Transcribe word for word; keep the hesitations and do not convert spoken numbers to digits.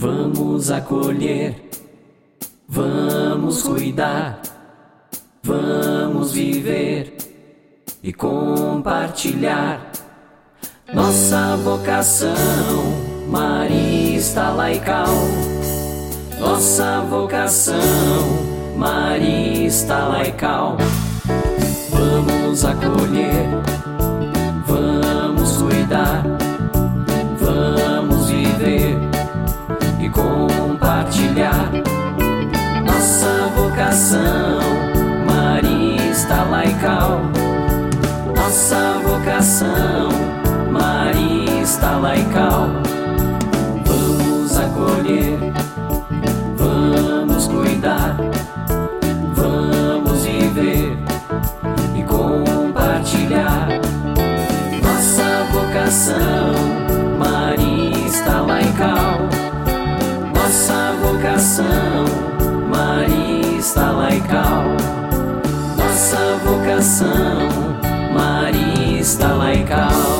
Vamos acolher, vamos cuidar, vamos viver e compartilhar nossa vocação marista laical. Nossa vocação marista laical. Vamos acolher, vamos cuidar, vamos viver e compartilhar nossa vocação marista laical. Nossa vocação marista laical. Vamos acolher, vamos cuidar, vamos viver e compartilhar nossa vocação marista laical. Nossa vocação marista laical. Nossa vocação marista laical.